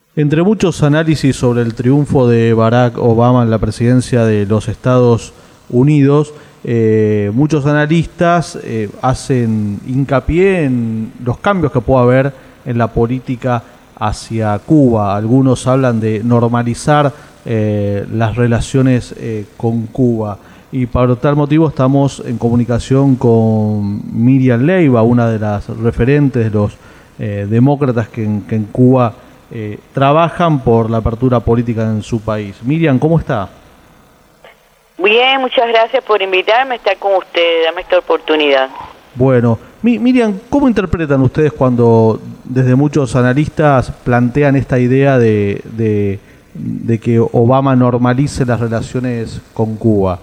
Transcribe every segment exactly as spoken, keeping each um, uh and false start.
Entre muchos análisis sobre el triunfo de Barack Obama en la presidencia de los Estados Unidos, eh, muchos analistas eh, hacen hincapié en los cambios que puede haber en la política hacia Cuba. Algunos hablan de normalizar eh, las relaciones eh, con Cuba. Y por tal motivo estamos en comunicación con Miriam Leiva, una de las referentes de los eh, demócratas que en, que en Cuba eh, trabajan por la apertura política en su país. Miriam, ¿cómo está? Bien, muchas gracias por invitarme a estar con ustedes, dame esta oportunidad. Bueno, Mi, Miriam, ¿cómo interpretan ustedes cuando desde muchos analistas plantean esta idea de, de, de que Obama normalice las relaciones con Cuba?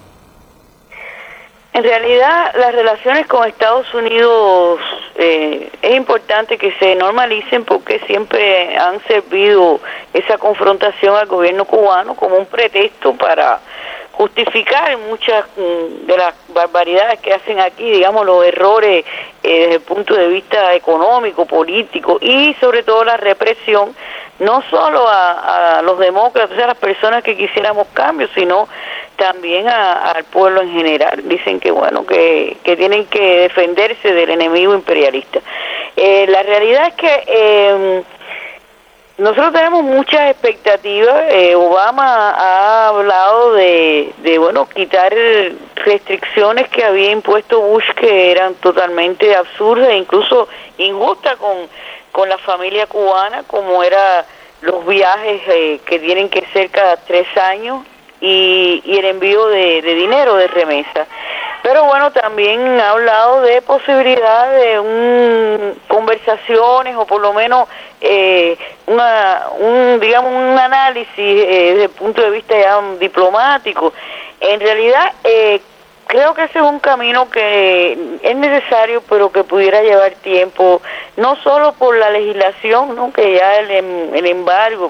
En realidad, las relaciones con Estados Unidos eh, es importante que se normalicen porque siempre han servido esa confrontación al gobierno cubano como un pretexto para justificar muchas de las barbaridades que hacen aquí, digamos, los errores eh, desde el punto de vista económico, político y sobre todo la represión, no solo a, a los demócratas, a las personas que quisiéramos cambios, sino también a, al pueblo en general. Dicen que bueno que, que tienen que defenderse del enemigo imperialista. Eh, la realidad es que eh, nosotros tenemos muchas expectativas. eh, Obama ha hablado de, de bueno quitar restricciones que había impuesto Bush que eran totalmente absurdas e incluso injustas con, con la familia cubana, como era los viajes eh, que tienen que ser cada tres años y, y el envío de, de dinero de remesa. Pero bueno, también ha hablado de posibilidad de un, conversaciones o por lo menos eh, una, un digamos un análisis eh, desde el punto de vista ya diplomático. En realidad eh, creo que ese es un camino que es necesario, pero que pudiera llevar tiempo, no solo por la legislación, ¿no? Que ya el, el embargo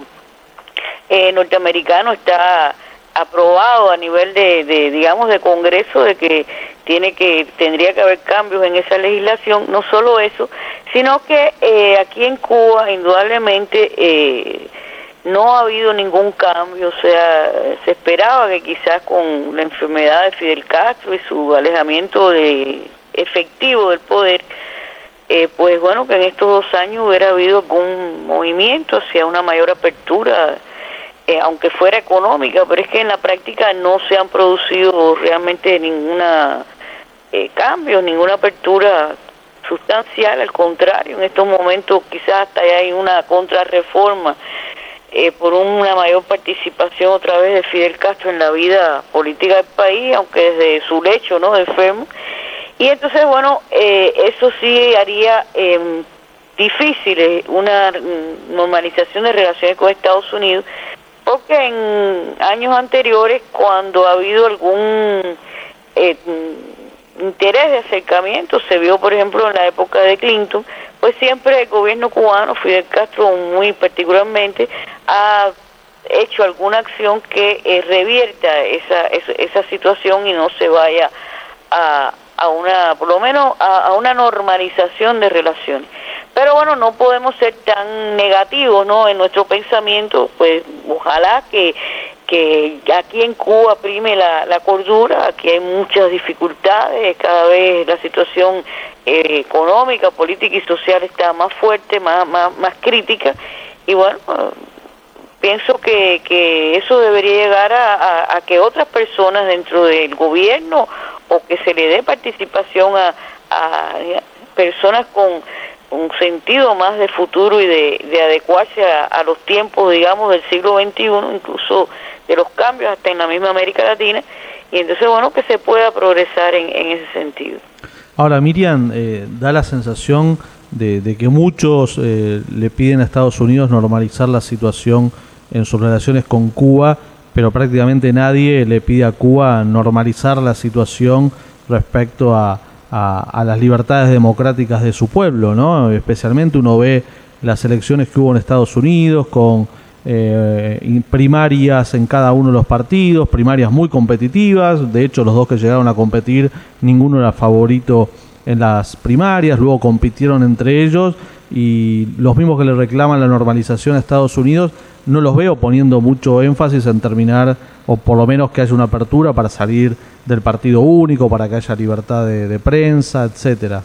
eh, norteamericano está aprobado a nivel de, de digamos de Congreso, de que tiene que tendría que haber cambios en esa legislación. No solo eso, sino que eh, aquí en Cuba indudablemente eh, no ha habido ningún cambio. O sea, se esperaba que quizás con la enfermedad de Fidel Castro y su alejamiento de efectivo del poder, eh, pues bueno, que en estos dos años hubiera habido algún movimiento hacia una mayor apertura, Eh, aunque fuera económica, pero es que en la práctica no se han producido realmente ninguna eh, cambio, ninguna apertura sustancial. Al contrario, en estos momentos quizás hasta hay una contrarreforma eh, por una mayor participación otra vez de Fidel Castro en la vida política del país, aunque desde su lecho, ¿no?, de enfermo. Y entonces, bueno, eh, eso sí haría eh, difícil una normalización de relaciones con Estados Unidos, porque en años anteriores, cuando ha habido algún eh, interés de acercamiento, se vio por ejemplo en la época de Clinton, pues siempre el gobierno cubano, Fidel Castro muy particularmente, ha hecho alguna acción que eh, revierta esa, esa esa situación y no se vaya a, a una, por lo menos a, a una normalización de relaciones. Pero bueno, no podemos ser tan negativos, ¿no?, en nuestro pensamiento. Pues ojalá que, que aquí en Cuba prime la, la cordura. Aquí hay muchas dificultades, cada vez la situación eh, económica, política y social está más fuerte, más, más, más crítica. Y bueno, pienso que, que eso debería llegar a, a, a que otras personas dentro del gobierno, o que se le dé participación a, a personas con un sentido más de futuro y de, de adecuarse a, a los tiempos, digamos, del siglo veintiuno, incluso de los cambios hasta en la misma América Latina, y entonces, bueno, que se pueda progresar en, en ese sentido. Ahora, Miriam, eh, da la sensación de, de que muchos eh, le piden a Estados Unidos normalizar la situación en sus relaciones con Cuba, pero prácticamente nadie le pide a Cuba normalizar la situación respecto a A, a las libertades democráticas de su pueblo, ¿no? Especialmente uno ve las elecciones que hubo en Estados Unidos con eh, primarias en cada uno de los partidos, primarias muy competitivas. De hecho, los dos que llegaron a competir, ninguno era favorito en las primarias, luego compitieron entre ellos y los mismos que le reclaman la normalización a Estados Unidos no los veo poniendo mucho énfasis en terminar, o por lo menos que haya una apertura para salir del partido único, para que haya libertad de, de prensa, etcétera.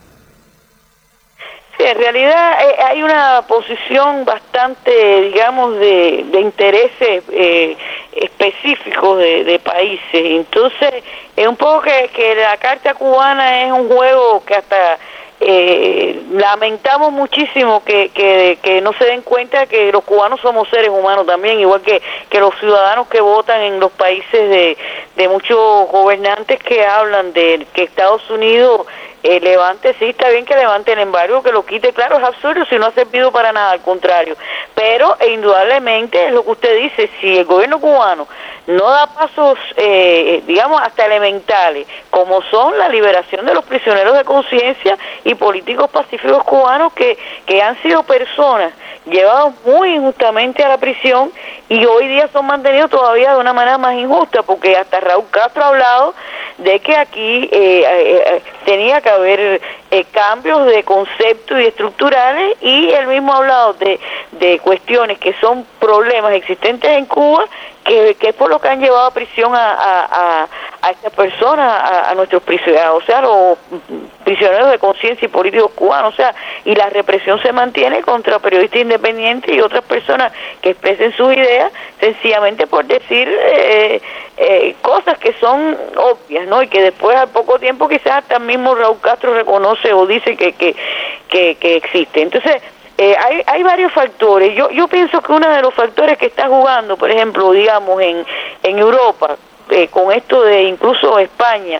Sí, en realidad eh, hay una posición bastante, digamos, de, de intereses eh, específicos de, de países. Entonces, es un poco que, que la Carta Cubana es un juego que hasta eh, lamentamos muchísimo que, que, que no se den cuenta que los cubanos somos seres humanos también, igual que, que los ciudadanos que votan en los países de, de muchos gobernantes que hablan de que Estados Unidos Eh, levante, sí, está bien que levante el embargo, que lo quite, claro, es absurdo si no ha servido para nada, al contrario, pero e indudablemente es lo que usted dice, si el gobierno cubano no da pasos, eh, digamos, hasta elementales, como son la liberación de los prisioneros de conciencia y políticos pacíficos cubanos que, que han sido personas llevados muy injustamente a la prisión y hoy día son mantenidos todavía de una manera más injusta, porque hasta Raúl Castro ha hablado de que aquí eh, eh, tenía que haber eh, cambios de conceptos y estructurales, y él mismo ha hablado de, de cuestiones que son problemas existentes en Cuba, que, que es por lo que han llevado a prisión a, a, a, a estas personas, a, a nuestros prisioneros, o sea, los prisioneros de conciencia y políticos cubanos, o sea, y la represión se mantiene contra periodistas independientes y otras personas que expresen sus ideas, sencillamente por decir eh, eh, cosas que son obvias, ¿no? Y que después, al poco tiempo, quizás hasta el mismo Raúl Castro reconoce o dice que, que, que, que existe. Entonces, Eh, hay, hay varios factores. Yo yo pienso que uno de los factores que está jugando, por ejemplo, digamos, en, en Europa, eh, con esto de incluso España,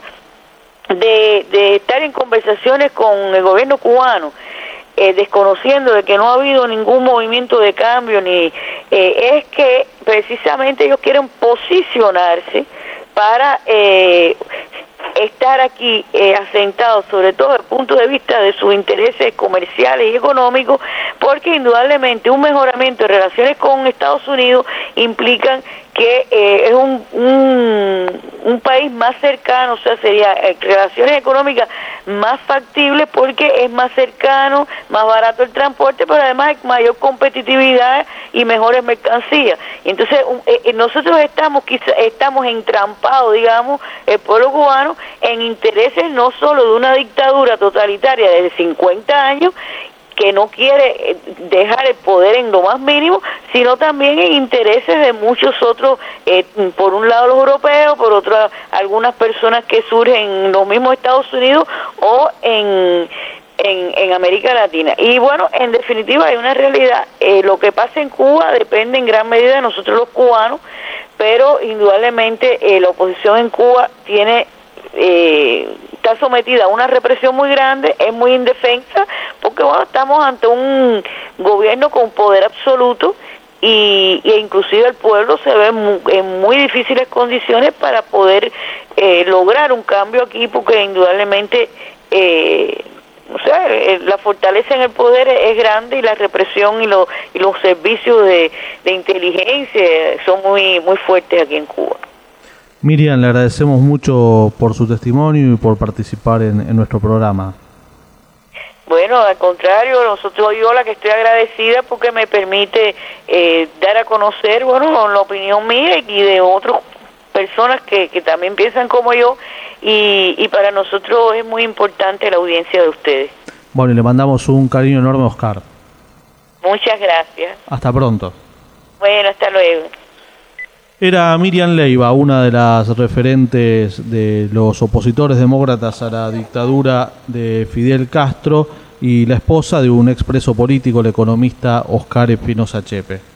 de, de estar en conversaciones con el gobierno cubano, eh, desconociendo de que no ha habido ningún movimiento de cambio, ni eh, es que precisamente ellos quieren posicionarse para eh, estar aquí eh, asentados, sobre todo desde el punto de vista de sus intereses comerciales y económicos, porque indudablemente un mejoramiento de relaciones con Estados Unidos implican que eh, es un, un un país más cercano, o sea, sería eh, relaciones económicas más factibles porque es más cercano, más barato el transporte, pero además hay mayor competitividad y mejores mercancías. Y entonces un, eh, nosotros estamos quizá, estamos entrampados, digamos, el pueblo cubano, en intereses no solo de una dictadura totalitaria de cincuenta años, que no quiere dejar el poder en lo más mínimo, sino también en intereses de muchos otros, eh, por un lado los europeos, por otro algunas personas que surgen en los mismos Estados Unidos o en, en, en América Latina. Y bueno, en definitiva hay una realidad, eh, lo que pasa en Cuba depende en gran medida de nosotros los cubanos, pero indudablemente eh, la oposición en Cuba tiene... Eh, está sometida a una represión muy grande, es muy indefensa, porque bueno, estamos ante un gobierno con poder absoluto y, y inclusive el pueblo se ve muy, en muy difíciles condiciones para poder eh, lograr un cambio aquí, porque indudablemente eh, o sea, la fortaleza en el poder es grande y la represión y, lo, y los servicios de, de inteligencia son muy, muy fuertes aquí en Cuba. Miriam, le agradecemos mucho por su testimonio y por participar en, en nuestro programa. Bueno, al contrario, nosotros yo la que estoy agradecida porque me permite eh, dar a conocer, bueno, la opinión mía y de otras personas que, que también piensan como yo, y, y para nosotros es muy importante la audiencia de ustedes. Bueno, y le mandamos un cariño enorme a Oscar. Muchas gracias. Hasta pronto. Bueno, hasta luego. Era Miriam Leiva, una de las referentes de los opositores demócratas a la dictadura de Fidel Castro y la esposa de un expreso político, el economista Oscar Espinosa Chepe.